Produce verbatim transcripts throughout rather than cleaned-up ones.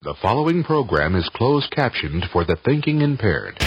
The following program is closed captioned for the thinking impaired.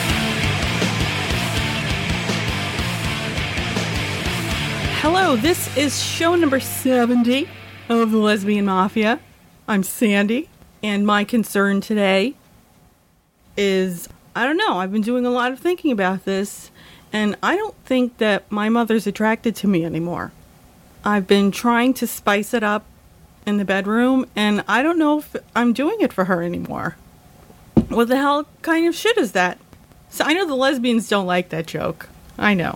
Hello, this is show number seventy of the Lesbian Mafia. I'm Sandy, and my concern today is, I don't know, I've been doing a lot of thinking about this, and I don't think that my mother's attracted to me anymore. I've been trying to spice it up in the bedroom, and I don't know if I'm doing it for her anymore. What the hell kind of shit is that? So I know the lesbians don't like that joke. I know.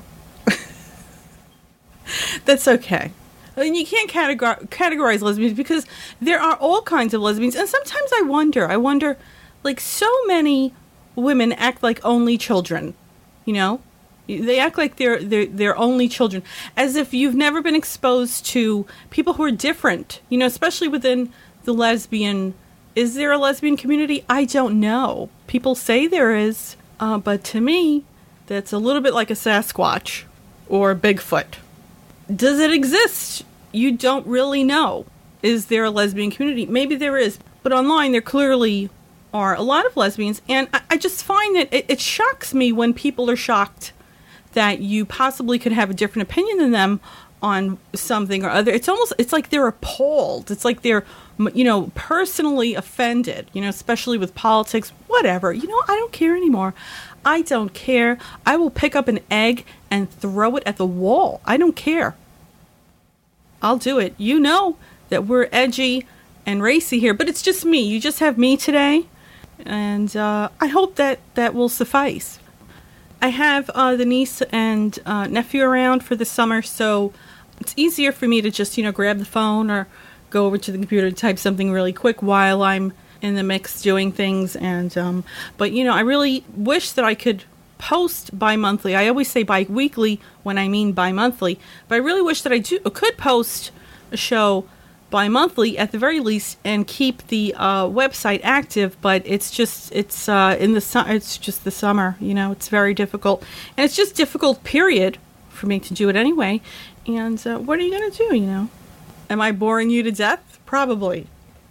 That's okay. And you can't categor- categorize lesbians because there are all kinds of lesbians. And sometimes I wonder, I wonder, like, so many women act like only children, you know? They act like they're, they're, they're only children, as if you've never been exposed to people who are different, you know, especially within the lesbian. Is there a lesbian community? I don't know. People say there is, uh, but to me, that's a little bit like a Sasquatch or a Bigfoot. Does it exist? You don't really know. Is there a lesbian community? Maybe there is, but online there clearly are a lot of lesbians, and I, I just find that it, it shocks me when people are shocked that you possibly could have a different opinion than them on something or other. It's almost, it's like they're appalled. It's like they're, you know, personally offended, you know, especially with politics, whatever. You know, I don't care anymore. I don't care. I will pick up an egg and throw it at the wall. I don't care. I'll do it. You know that we're edgy and racy here, but it's just me. You just have me today. And uh, I hope that that will suffice. I have uh, the niece and uh, nephew around for the summer, so it's easier for me to just, you know, grab the phone or go over to the computer to type something really quick while I'm in the mix doing things. And um, but, you know, I really wish that I could post bi-monthly. I always say bi-weekly when I mean bi-monthly, but I really wish that I do could post a show bi-monthly at the very least and keep the uh, website active, but it's just, it's uh, in the su- it's just the summer, you know, it's very difficult. And it's just difficult, period, for me to do it anyway. And uh, what are you going to do, you know? Am I boring you to death? Probably.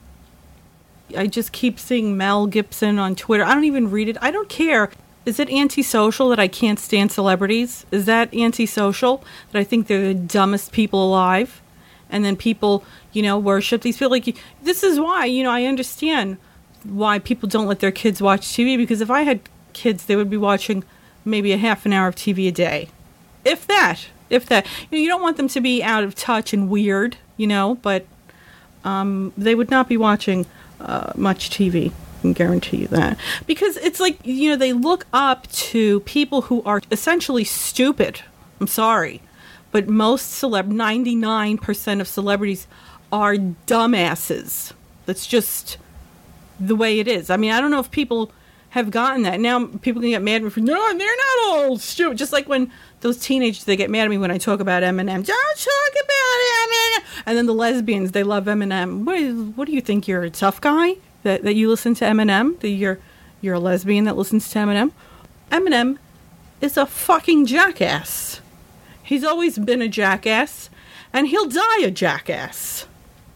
I just keep seeing Mel Gibson on Twitter. I don't even read it. I don't care. Is it antisocial that I can't stand celebrities? Is that antisocial that I think they're the dumbest people alive? And then people, you know, worship these people. Like, this is why, you know, I understand why people don't let their kids watch T V. Because if I had kids, they would be watching maybe a half an hour of T V a day. If that. If that. You know, you don't want them to be out of touch and weird, you know. But um, they would not be watching uh, much T V. I can guarantee you that. Because it's like, you know, they look up to people who are essentially stupid. I'm sorry. But most celeb, ninety-nine percent of celebrities are dumbasses. That's just the way it is. I mean, I don't know if people have gotten that. Now people can get mad at me for, no, they're not all stupid. Just like when those teenagers, they get mad at me when I talk about Eminem. Don't talk about Eminem. And then the lesbians, they love Eminem. What, what do you think? You're a tough guy? That, that you listen to Eminem? That you're, you're a lesbian that listens to Eminem? Eminem is a fucking jackass. He's always been a jackass, and he'll die a jackass.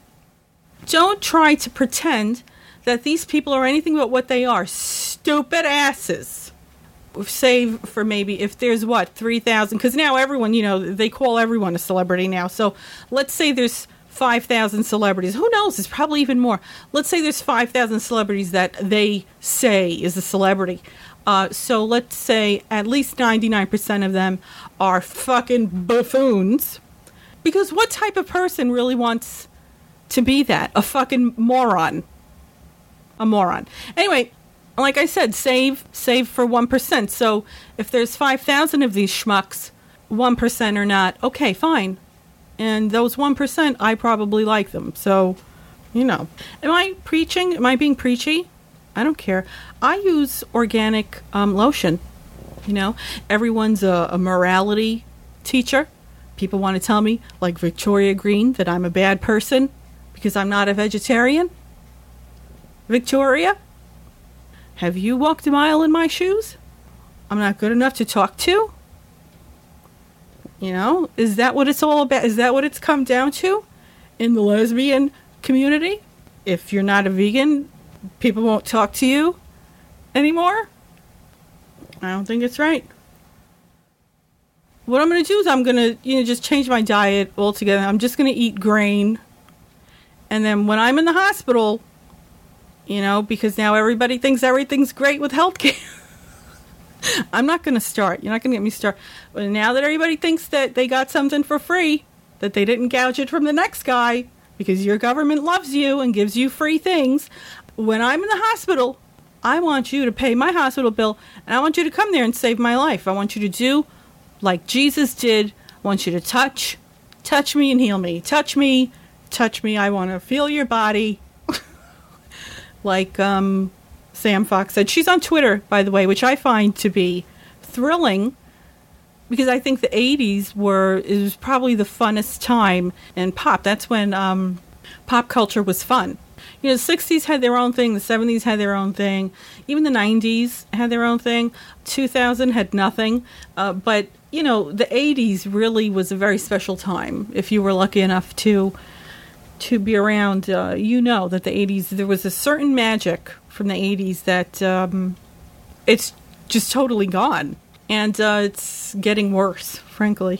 Don't try to pretend that these people are anything but what they are. Stupid asses. Save for maybe, if there's what, three thousand, because now everyone, you know, they call everyone a celebrity now. So let's say there's five thousand celebrities. Who knows? It's probably even more. Let's say there's five thousand celebrities that they say is a celebrity. Uh, so let's say at least ninety-nine percent of them are fucking buffoons. Because what type of person really wants to be that? A fucking moron. A moron. Anyway, like I said, save save for one percent. So if there's five thousand of these schmucks, one percent are not. Okay, fine. And those one percent, I probably like them. So, you know. Am I preaching? Am I being preachy? I don't care. I use organic um, lotion. You know, everyone's a, a morality teacher. People want to tell me, like Victoria Green, that I'm a bad person because I'm not a vegetarian. Victoria, have you walked a mile in my shoes? I'm not good enough to talk to? You know, is that what it's all about? Is that what it's come down to in the lesbian community? If you're not a vegan, people won't talk to you anymore. I don't think it's right. What I'm going to do is I'm going to, you know, just change my diet altogether. I'm just going to eat grain. And then when I'm in the hospital, you know, because now everybody thinks everything's great with healthcare. I'm not going to start. You're not going to get me started. But now that everybody thinks that they got something for free, that they didn't gouge it from the next guy, because your government loves you and gives you free things, when I'm in the hospital, I want you to pay my hospital bill, and I want you to come there and save my life. I want you to do like Jesus did. I want you to touch, touch me and heal me. Touch me, touch me. I want to feel your body. Like um, Sam Fox said. She's on Twitter, by the way, which I find to be thrilling, because I think the eighties were, it was probably the funnest time in pop. That's when um, pop culture was fun. You know, the sixties had their own thing, the seventies had their own thing, even the nineties had their own thing, two thousand had nothing, uh, but, you know, the eighties really was a very special time. If you were lucky enough to to be around, uh, you know that the eighties, there was a certain magic from the eighties that um, it's just totally gone. And uh, it's getting worse, frankly.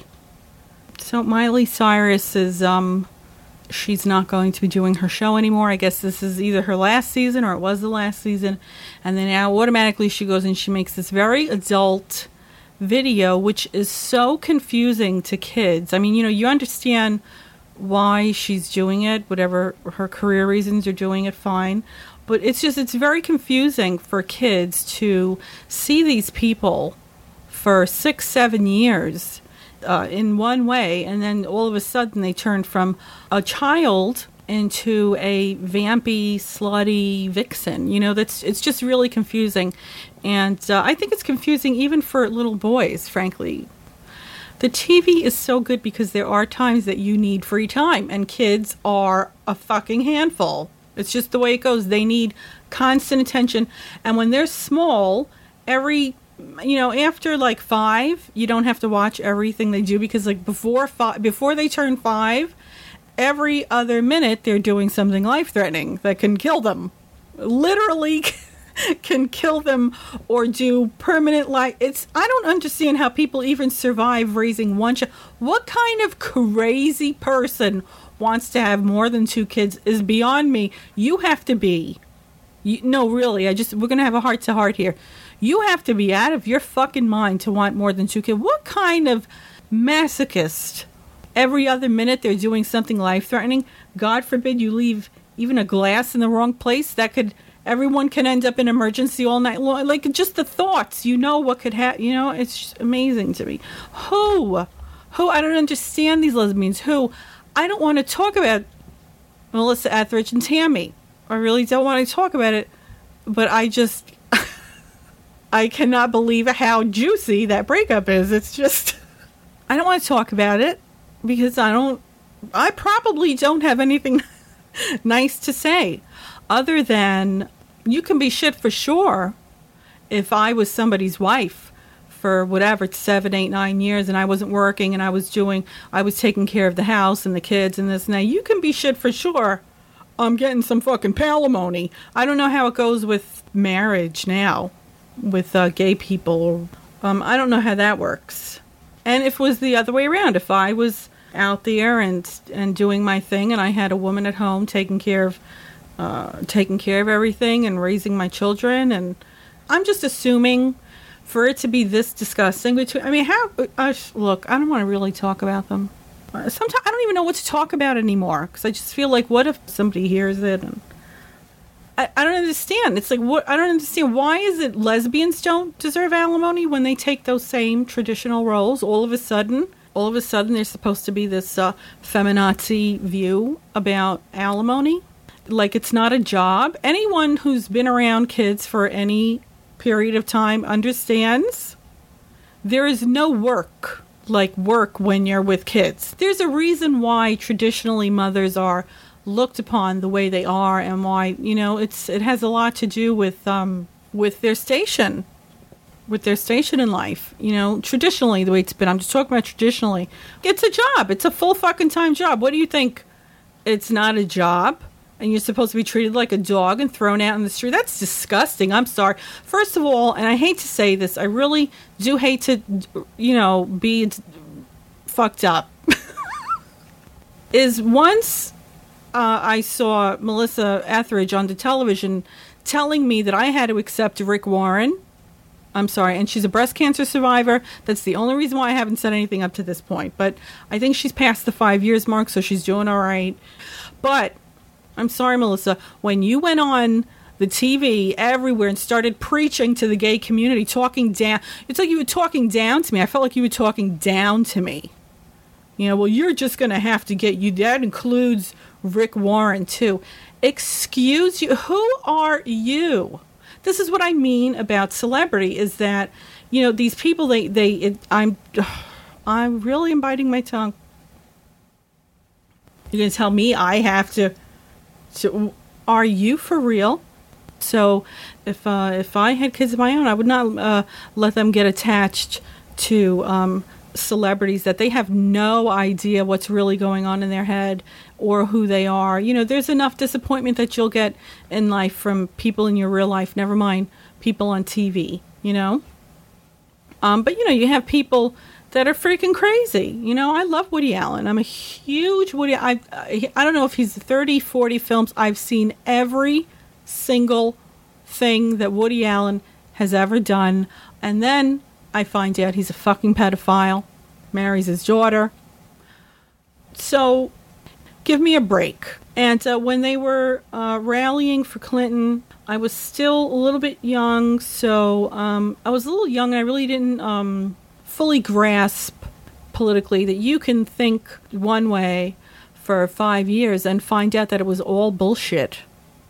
So Miley Cyrus is, um, she's not going to be doing her show anymore. I guess this is either her last season or it was the last season. And then now automatically she goes and she makes this very adult video, which is so confusing to kids. I mean, you know, you understand why she's doing it, whatever her career reasons are doing it, fine. But it's just, it's very confusing for kids to see these people for six, seven years uh, in one way, and then all of a sudden they turn from a child into a vampy, slutty vixen. You know, that's it's just really confusing. And uh, I think it's confusing even for little boys, frankly. The T V is so good because there are times that you need free time, and kids are a fucking handful. It's just the way it goes. They need constant attention. And when they're small, every, you know, after like five, you don't have to watch everything they do, because like before five, before they turn five, every other minute they're doing something life-threatening that can kill them. Literally can kill them or do permanent life. It's, I don't understand how people even survive raising one child. What kind of crazy person wants to have more than two kids is beyond me. You have to be, you, no, really, I just, we're going to have a heart to heart here. You have to be out of your fucking mind to want more than two kids. What kind of masochist? Every other minute they're doing something life-threatening. God forbid you leave even a glass in the wrong place. That could, everyone can end up in emergency all night long. Like, just the thoughts, you know what could happen. You know, it's just amazing to me. Who? Who? I don't understand these lesbians. Who? I don't want to talk about Melissa Etheridge and Tammy. I really don't want to talk about it. But I just, I cannot believe how juicy that breakup is. It's just, I don't want to talk about it because I don't, I probably don't have anything nice to say other than you can be shit for sure if I was somebody's wife for whatever, seven, eight, nine years and I wasn't working and I was doing, I was taking care of the house and the kids and this and that. You can be shit for sure. I'm getting some fucking palimony. I don't know how it goes with marriage now with uh, gay people. Um, I don't know how that works. And if it was the other way around, if I was out there and and doing my thing and I had a woman at home taking care of uh, taking care of everything and raising my children, and I'm just assuming for it to be this disgusting between, I mean, how, uh, look, I don't want to really talk about them. Uh, sometimes I don't even know what to talk about anymore because I just feel like, what if somebody hears it? And I, I don't understand. It's like, what, I don't understand. Why is it lesbians don't deserve alimony when they take those same traditional roles? All of a sudden, all of a sudden there's supposed to be this uh, feminazi view about alimony. Like it's not a job. Anyone who's been around kids for any period of time understands there is no work like work when you're with kids. There's a reason why traditionally mothers are looked upon the way they are, and why, you know, it's it has a lot to do with um with their station with their station in life. You know, traditionally the way it's been, I'm just talking about traditionally, it's a job. It's a full fucking time job. What do you think? It's not a job. and you're supposed to be treated like a dog and thrown out in the street. That's disgusting. I'm sorry. First of all, and I hate to say this, I really do hate to, you know, be fucked up. Is once uh, I saw Melissa Etheridge on the television telling me that I had to accept Rick Warren. I'm sorry, and she's a breast cancer survivor. That's the only reason why I haven't said anything up to this point. But I think she's past the five years mark, so she's doing all right. But I'm sorry, Melissa, when you went on the T V everywhere and started preaching to the gay community, talking down, it's like you were talking down to me. I felt like you were talking down to me. You know, well, you're just going to have to get you. That includes Rick Warren, too. Excuse you. Who are you? This is what I mean about celebrity, is that, you know, these people, they, they, it, I'm, I'm really am biting my tongue. You're going to tell me I have to, to, are you for real? So if, uh, if I had kids of my own, I would not, uh, let them get attached to, um, celebrities that they have no idea what's really going on in their head or who they are. You know, there's enough disappointment that you'll get in life from people in your real life, never mind people on T V, you know? Um, but, you know, you have people that are freaking crazy. You know, I love Woody Allen. I'm a huge Woody. I, I, I don't know if he's thirty, forty films. I've seen every single thing that Woody Allen has ever done. And then I find out he's a fucking pedophile, marries his daughter. So, give me a break. And uh, when they were uh, rallying for Clinton, I was still a little bit young. So, um, I was a little young and I really didn't um, fully grasp politically that you can think one way for five years and find out that it was all bullshit.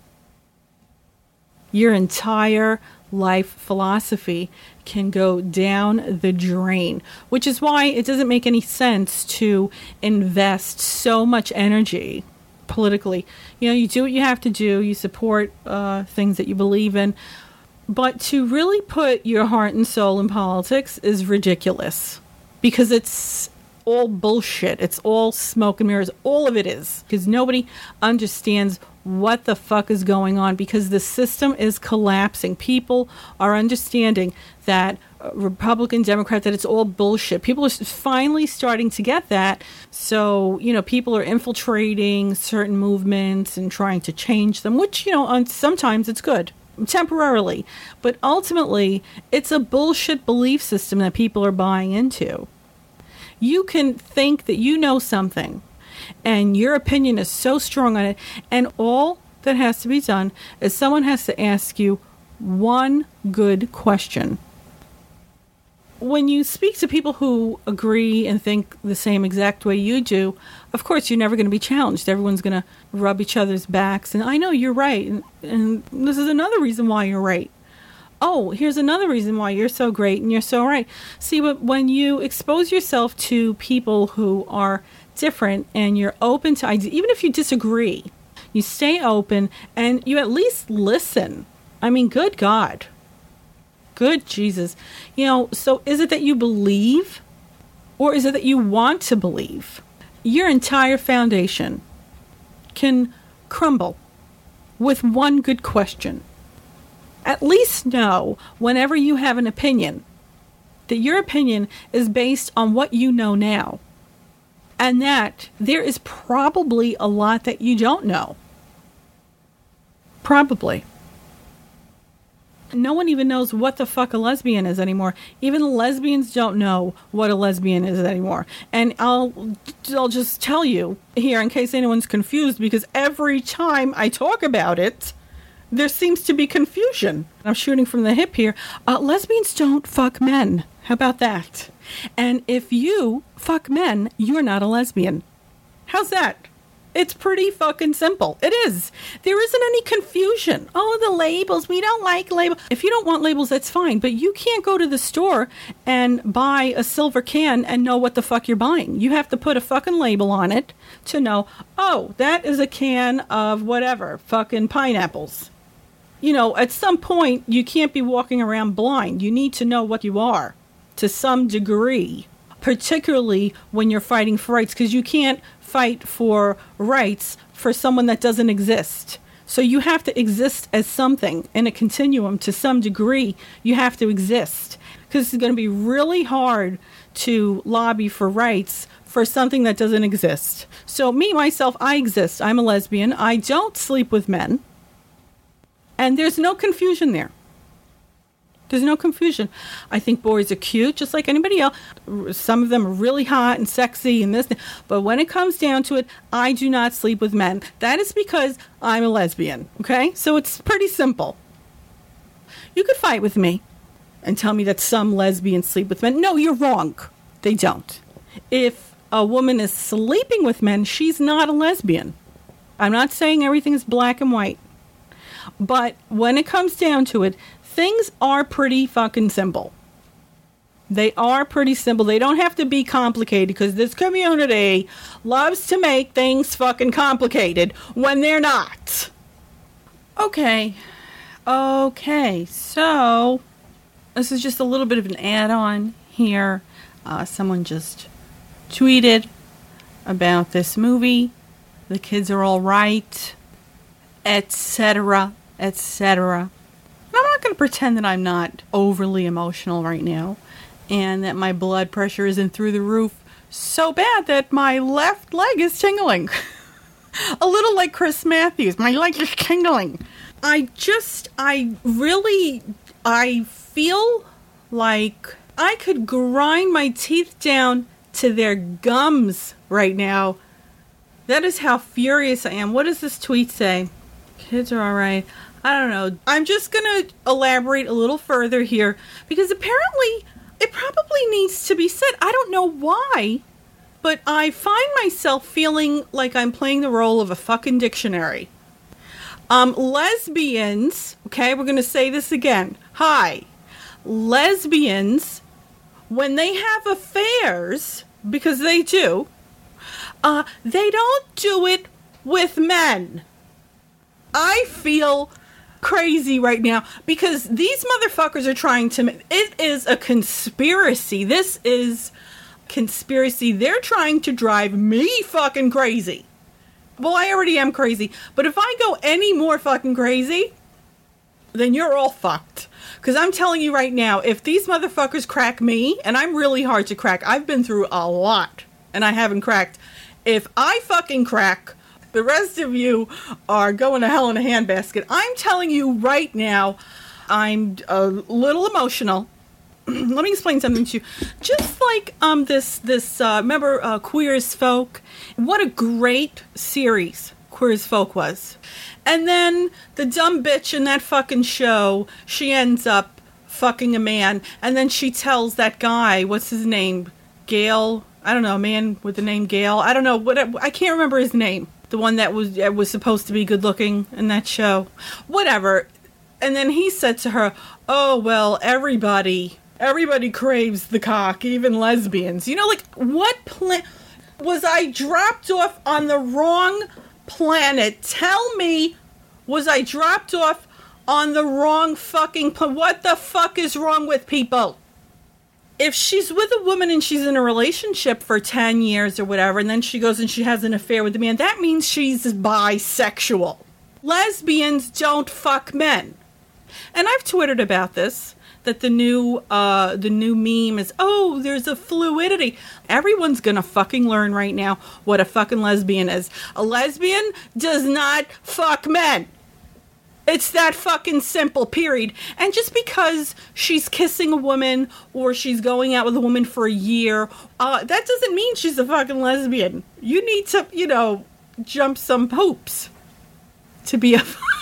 Your entire life philosophy can go down the drain, which is why it doesn't make any sense to invest so much energy politically. You know, you do what you have to do, you support uh, things that you believe in, but to really put your heart and soul in politics is ridiculous, because it's all bullshit. It's all smoke and mirrors. All of it is, because nobody understands what the fuck is going on, because the system is collapsing. People are understanding that uh, Republican, Democrat, that it's all bullshit. People are finally starting to get that. So, you know, people are infiltrating certain movements and trying to change them, which, you know, on, sometimes it's good, temporarily. But ultimately, it's a bullshit belief system that people are buying into. You can think that you know something, and your opinion is so strong on it, and all that has to be done is someone has to ask you one good question. When you speak to people who agree and think the same exact way you do, of course you're never going to be challenged. Everyone's going to rub each other's backs, and I know you're right, and, and this is another reason why you're right. Oh, here's another reason why you're so great and you're so right. See, but when you expose yourself to people who are different and you're open to ideas, even if you disagree, you stay open and you at least listen. I mean, good God. Good Jesus. You know, so is it that you believe, or is it that you want to believe? Your entire foundation can crumble with one good question. At least know, whenever you have an opinion, that your opinion is based on what you know now, and that there is probably a lot that you don't know. Probably. No one even knows what the fuck a lesbian is anymore. Even the lesbians don't know what a lesbian is anymore. And I'll I'll just tell you here, in case anyone's confused, because every time I talk about it, there seems to be confusion. I'm shooting from the hip here. Uh, lesbians don't fuck men. How about that? And if you fuck men, you're not a lesbian. How's that? It's pretty fucking simple. It is. There isn't any confusion. Oh, the labels. We don't like labels. If you don't want labels, that's fine. But you can't go to the store and buy a silver can and know what the fuck you're buying. You have to put a fucking label on it to know, oh, that is a can of whatever, fucking pineapples. You know, at some point, you can't be walking around blind. You need to know what you are to some degree, particularly when you're fighting for rights, because you can't fight for rights for someone that doesn't exist. So you have to exist as something in a continuum to some degree. You have to exist, because it's going to be really hard to lobby for rights for something that doesn't exist. So me, myself, I exist. I'm a lesbian. I don't sleep with men. And there's no confusion there. There's no confusion. I think boys are cute, just like anybody else. Some of them are really hot and sexy and this. But when it comes down to it, I do not sleep with men. That is because I'm a lesbian, okay? So it's pretty simple. You could fight with me and tell me that some lesbians sleep with men. No, you're wrong. They don't. If a woman is sleeping with men, she's not a lesbian. I'm not saying everything is black and white. But when it comes down to it, things are pretty fucking simple. They are pretty simple. They don't have to be complicated, because this community loves to make things fucking complicated when they're not. Okay. Okay. So, this is just a little bit of an add-on here. Uh, someone just tweeted about this movie. The kids are all right, et cetera, et cetera. I'm not going to pretend that I'm not overly emotional right now, and that my blood pressure isn't through the roof so bad that my left leg is tingling. A little like Chris Matthews. My leg is tingling. I just, I really, I feel like I could grind my teeth down to their gums right now. That is how furious I am. What does this tweet say? Kids are all right. I don't know. I'm just going to elaborate a little further here, because apparently it probably needs to be said. I don't know why, but I find myself feeling like I'm playing the role of a fucking dictionary. Um, lesbians, okay, we're going to say this again. Hi. Lesbians, when they have affairs, because they do, uh, they don't do it with men. I feel crazy right now, because these motherfuckers are trying to, it is a conspiracy. This is conspiracy. They're trying to drive me fucking crazy. Well, I already am crazy, but if I go any more fucking crazy, then you're all fucked. Because I'm telling you right now, if these motherfuckers crack me, and I'm really hard to crack, I've been through a lot, and I haven't cracked. If I fucking crack, the rest of you are going to hell in a handbasket. I'm telling you right now, I'm a little emotional. Let me explain something to you. Just like um this, this uh, remember uh, Queer as Folk? What a great series Queer as Folk was. And then the dumb bitch in that fucking show, she ends up fucking a man. And then she tells that guy, what's his name? Gail? I don't know, a man with the name Gail. I don't know. what I can't remember his name. The one that was that was supposed to be good looking in that show. Whatever. And then he said to her, oh, well, everybody, everybody craves the cock, even lesbians. You know, like, what plan... Was I dropped off on the wrong planet? Tell me, was I dropped off on the wrong fucking planet? What the fuck is wrong with people? If she's with a woman and she's in a relationship for ten years or whatever, and then she goes and she has an affair with a man, that means she's bisexual. Lesbians don't fuck men. And I've twittered about this, that the new uh, the new meme is, oh, there's a fluidity. Everyone's gonna fucking learn right now what a fucking lesbian is. A lesbian does not fuck men. It's that fucking simple, period. And just because she's kissing a woman or she's going out with a woman for a year, uh, that doesn't mean she's a fucking lesbian. You need to, you know, jump some hoops to be a...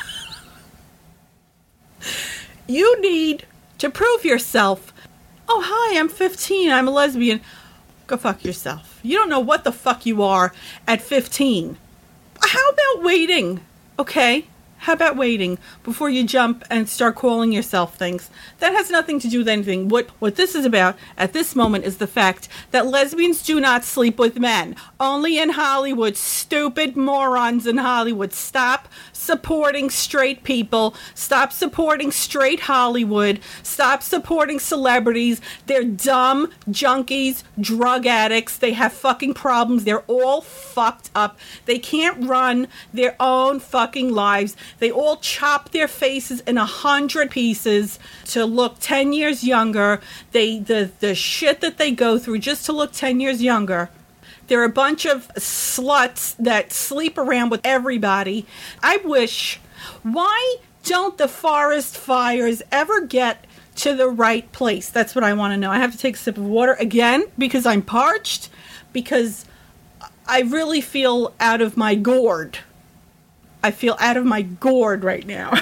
You need to prove yourself. Oh, hi, I'm fifteen. I'm a lesbian. Go fuck yourself. You don't know what the fuck you are at fifteen. How about waiting? Okay? How about waiting before you jump and start calling yourself things? That has nothing to do with anything. What what this is about at this moment is the fact that lesbians do not sleep with men. Only in Hollywood. Stupid morons in Hollywood. Stop supporting straight people. Stop supporting straight Hollywood. Stop supporting celebrities. They're dumb junkies, drug addicts. They have fucking problems. They're all fucked up. They can't run their own fucking lives. They all chop their faces in a hundred pieces to look ten years younger. They the the shit that they go through just to look ten years younger. They're a bunch of sluts that sleep around with everybody. I wish, why don't the forest fires ever get to the right place? That's what I want to know. I have to take a sip of water again because I'm parched, because I really feel out of my gourd. I feel out of my gourd right now.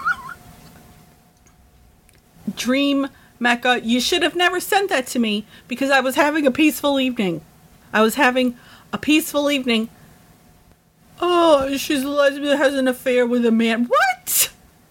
Dream Mecca, you should have never sent that to me because I was having a peaceful evening. I was having a peaceful evening. Oh, she's a lesbian, has an affair with a man. What?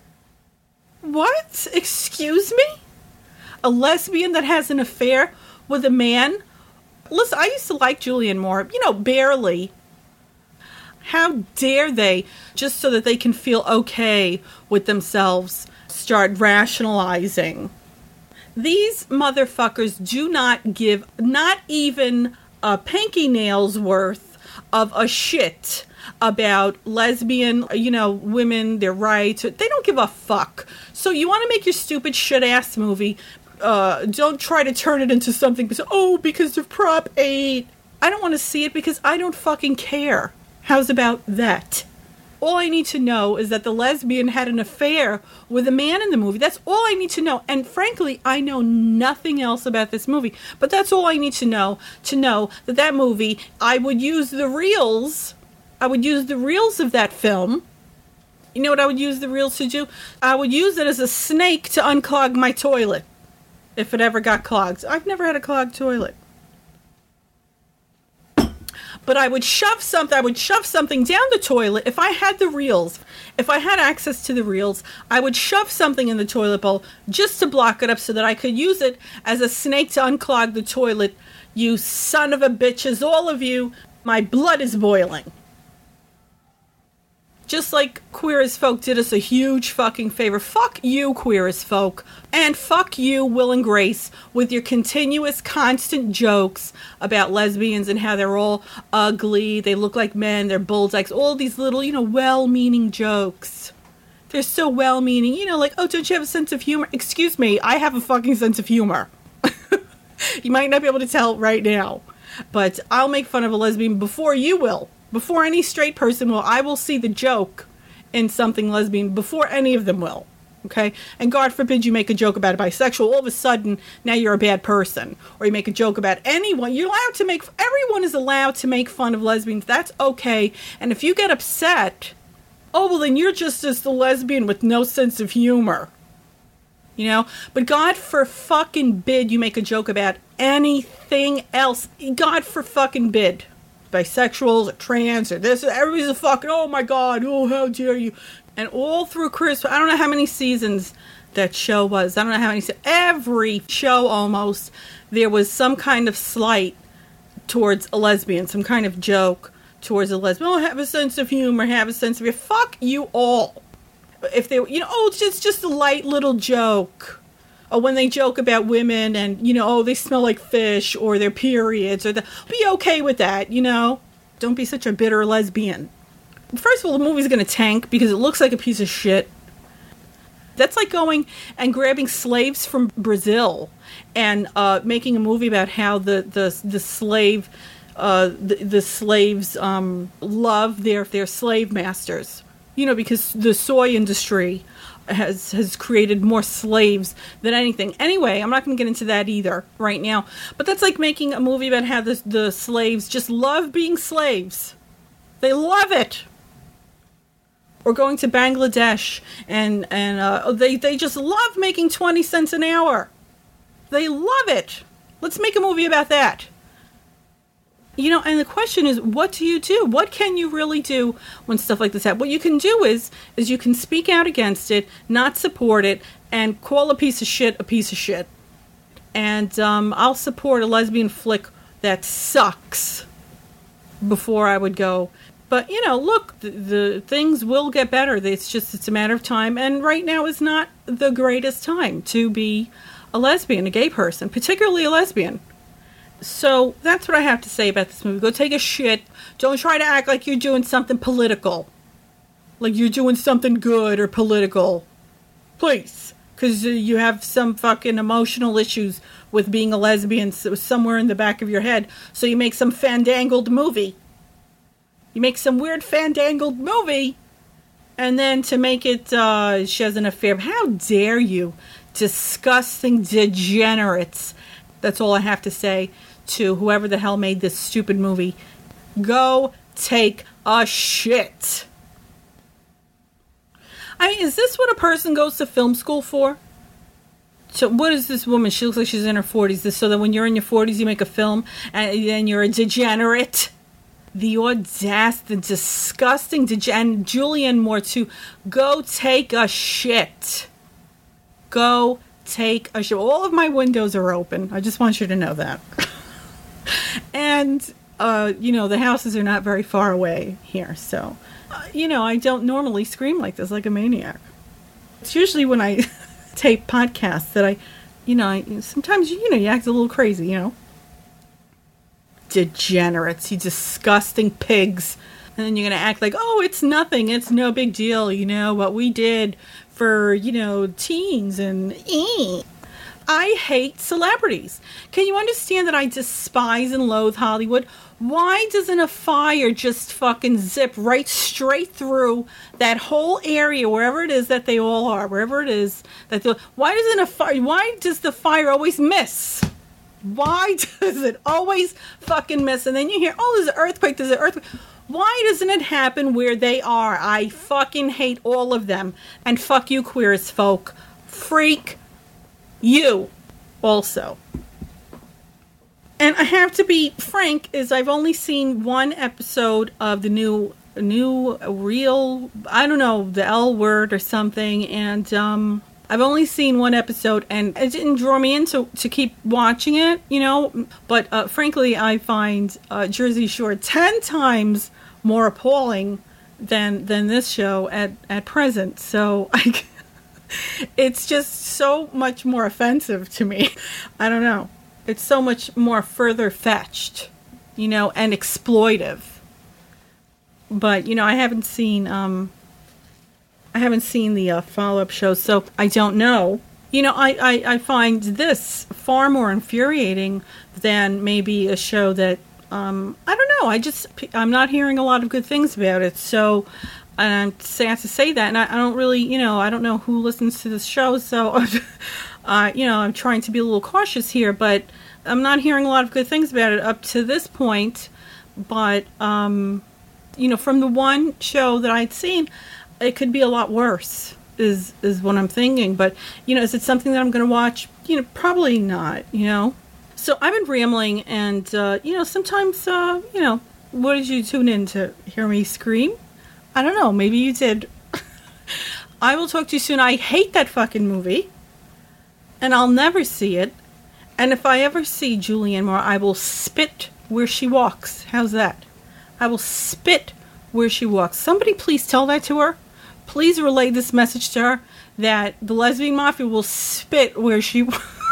What? Excuse me? A lesbian that has an affair with a man? Listen, I used to like Julianne Moore, you know, barely. How dare they, just so that they can feel okay with themselves, start rationalizing. These motherfuckers do not give not even a pinky nail's worth of a shit about lesbian, you know, women, their rights. They don't give a fuck. So you want to make your stupid shit-ass movie, uh, don't try to turn it into something, because, oh, because of Prop eight. I don't want to see it because I don't fucking care. How's about that? All I need to know is that the lesbian had an affair with a man in the movie. That's all I need to know. And frankly, I know nothing else about this movie. But that's all I need to know, to know that that movie, I would use the reels. I would use the reels of that film. You know what I would use the reels to do? I would use it as a snake to unclog my toilet. If it ever got clogged. I've never had a clogged toilet. But I would shove something, I would shove something down the toilet. If I had the reels, if I had access to the reels, I would shove something in the toilet bowl just to block it up so that I could use it as a snake to unclog the toilet. You son of a bitches, all of you, my blood is boiling. Just like Queer as Folk did us a huge fucking favor. Fuck you, Queer as Folk. And fuck you, Will and Grace, with your continuous, constant jokes about lesbians and how they're all ugly, they look like men, they're bullseyes, all these little, you know, well-meaning jokes. They're so well-meaning. You know, like, oh, don't you have a sense of humor? Excuse me, I have a fucking sense of humor. You might not be able to tell right now. But I'll make fun of a lesbian before you will. Before any straight person will. I will see the joke in something lesbian before any of them will. Okay? And God forbid you make a joke about a bisexual. All of a sudden, now you're a bad person. Or you make a joke about anyone. You're allowed to make... Everyone is allowed to make fun of lesbians. That's okay. And if you get upset, oh, well, then you're just as the lesbian with no sense of humor. You know? But God for fucking bid you make a joke about anything else. God for fucking bid. Bisexuals or trans or this, everybody's a fucking, oh my God, oh, how dare you. And all through Christmas, I don't know how many seasons that show was. I don't know how many, every show almost, there was some kind of slight towards a lesbian, some kind of joke towards a lesbian. Oh, have a sense of humor, have a sense of humor. Fuck you all. If they, you know, oh, it's just, just a light little joke. Or when they joke about women and, you know, oh, they smell like fish or their periods, or the, be okay with that, you know? Don't be such a bitter lesbian. First of all, the movie's going to tank because it looks like a piece of shit. That's like going and grabbing slaves from Brazil and uh, making a movie about how the, the, the slave, uh, the, the slaves um, love their, their slave masters. You know, because the soy industry has has created more slaves than anything. Anyway, I'm not going to get into that either right now. But that's like making a movie about how the, the slaves just love being slaves. They love it. Or going to Bangladesh and, and uh, they, they just love making twenty cents an hour. They love it. Let's make a movie about that. You know, and the question is, what do you do? What can you really do when stuff like this happens? What you can do is, is you can speak out against it, not support it, and call a piece of shit a piece of shit. And um, I'll support a lesbian flick that sucks before I would go. But, you know, look, the, the things will get better. It's just, it's a matter of time. And right now is not the greatest time to be a lesbian, a gay person, particularly a lesbian. So that's what I have to say about this movie. Go take a shit. Don't try to act like you're doing something political. Like you're doing something good or political. Please. Because you have some fucking emotional issues with being a lesbian somewhere in the back of your head. So you make some fandangled movie. You make some weird fandangled movie. And then to make it, uh, she has an affair. How dare you? Disgusting degenerates. That's all I have to say to whoever the hell made this stupid movie. Go take a shit. I mean, is this what a person goes to film school for? So what is this woman? She looks like she's in her forties. This so that when you're in your forties, you make a film and then you're a degenerate. The audacity, the disgusting, dege- and Julianne Moore too. Go take a shit. Go take a shit. All of my windows are open. I just want you to know that. And, uh, you know, the houses are not very far away here. So, uh, you know, I don't normally scream like this, like a maniac. It's usually when I tape podcasts that I, you know, I, sometimes, you know, you act a little crazy, you know. Degenerates, you disgusting pigs. And then you're going to act like, oh, it's nothing. It's no big deal. You know, what we did for, you know, teens and eh. I hate celebrities. Can you understand that I despise and loathe Hollywood? Why doesn't a fire just fucking zip right straight through that whole area, wherever it is that they all are, wherever it is that they, why doesn't a fire, why does the fire always miss? Why does it always fucking miss? And then you hear, oh, there's an earthquake, there's an earthquake. Why doesn't it happen where they are? I fucking hate all of them. And fuck you, queer as folk. Freak you also. And I have to be frank, is I've only seen one episode of the new, new real, I don't know, the L word or something. And, um... I've only seen one episode, and it didn't draw me in to, to keep watching it, you know. But uh, frankly, I find uh, Jersey Shore ten times more appalling than than this show at, at present. So I, it's just so much more offensive to me. I don't know. It's so much more further fetched, you know, and exploitive. But, you know, I haven't seen... Um, I haven't seen the uh, follow-up shows, so I don't know. You know, I, I, I find this far more infuriating than maybe a show that, um, I don't know, I just, I'm not hearing a lot of good things about it, so I'm sad to say that, and I, I don't really, you know, I don't know who listens to this show, so, uh, you know, I'm trying to be a little cautious here, but I'm not hearing a lot of good things about it up to this point, but, um, you know, from the one show that I'd seen, it could be a lot worse, is is what I'm thinking. But, you know, is it something that I'm going to watch? You know, probably not, you know. So I've been rambling, and, uh, you know, sometimes, uh, you know, what did you tune in to hear me scream? I don't know. Maybe you did. I will talk to you soon. I hate that fucking movie, and I'll never see it. And if I ever see Julianne Moore, I will spit where she walks. How's that? I will spit where she walks. Somebody please tell that to her. Please relay this message to her that the lesbian mafia will spit where she...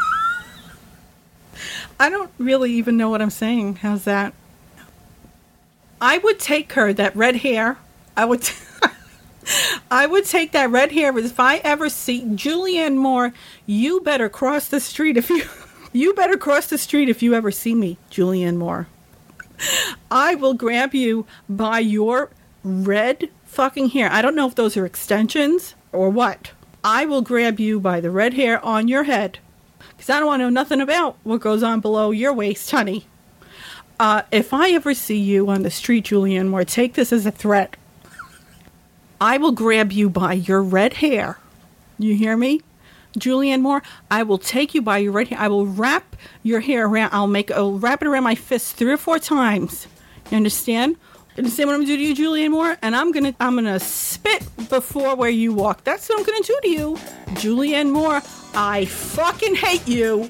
I don't really even know what I'm saying. How's that? I would take her, that red hair. I would... T- I would take that red hair. If I ever see Julianne Moore, you better cross the street if you... You better cross the street if you ever see me, Julianne Moore. I will grab you by your red fucking hair. I don't know if those are extensions or what. I will grab you by the red hair on your head. Because I don't want to know nothing about what goes on below your waist, honey. Uh, if I ever see you on the street, Julianne Moore, take this as a threat. I will grab you by your red hair. You hear me? Julianne Moore, I will take you by your right hand. I will wrap your hair around. I'll make. I'll wrap it around my fist three or four times. You understand? You understand what I'm gonna do to you, Julianne Moore? And I'm gonna. I'm gonna spit before where you walk. That's what I'm gonna do to you, Julianne Moore. I fucking hate you.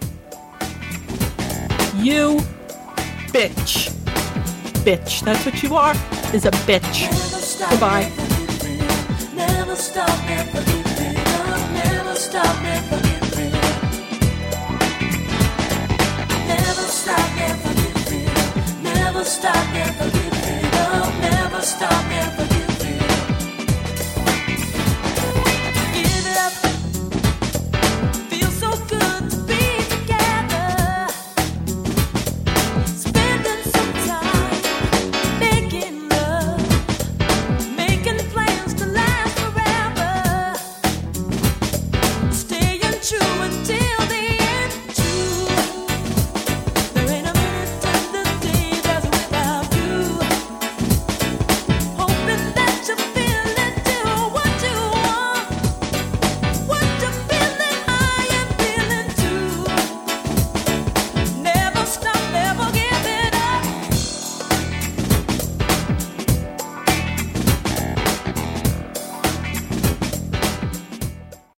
You, bitch, bitch. That's what you are. Is a bitch. Goodbye. Never stop, never stop, never